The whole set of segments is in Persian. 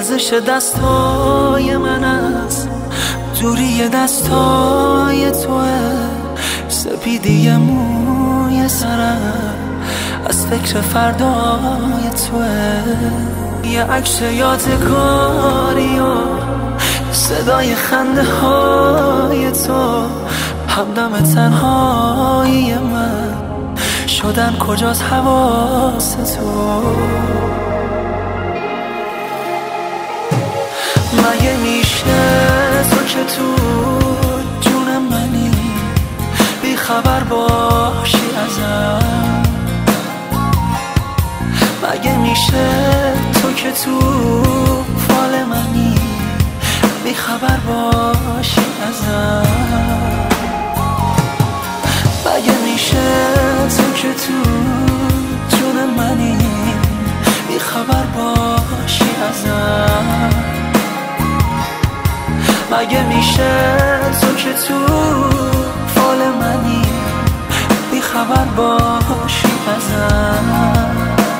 لرزش دستای من است، دوری دستای توه، سپیدی موی سرم از فکر فردای توه. یه عکس یادگاری و صدای خنده های تو، همدم تنهایی من شدن کجاست حواس تو. مگه میشه تو که تو جون منی بی خبر باشی ازم؟ مگه میشه تو که تو فال منی بی خبر باشی ازم؟ مگه میشه تو که تو جون منی بی خبر باشی ازم؟ مگه میشه تو که تو فال منی بی خبر باشی ازم؟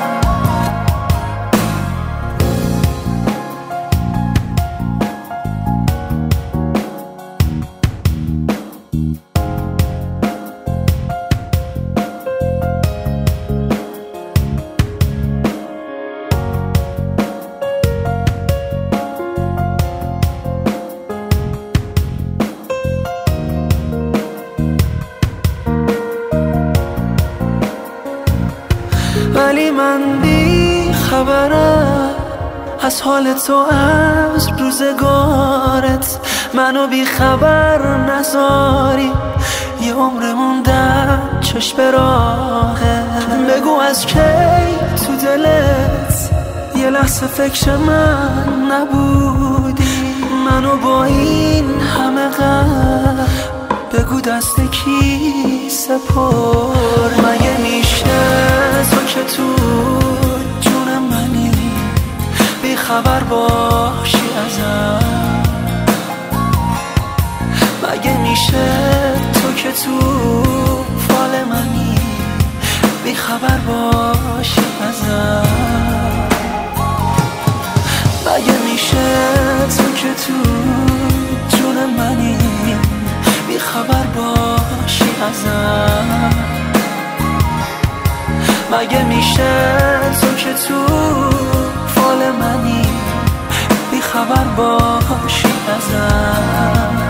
ولی من بی خبرم از حال تو، از روزگارت منو بی خبر نذاری. یه عمر موندن چشم راهه، بگو از کی تو دلت یه لحظه فکر من نبودی؟ منو با این همه غم بگو دست کی سپر؟ مگه میشه تو که تو جون منی بی خبر باشی ازم؟ مگه میشه تو که تو فال منی بی خبر باشی ازم؟ مگه میشه تو که تو جون منی بی خبر باشی ازم؟ مگه میشه تو که تو فال منی بی خبر باشی ازم؟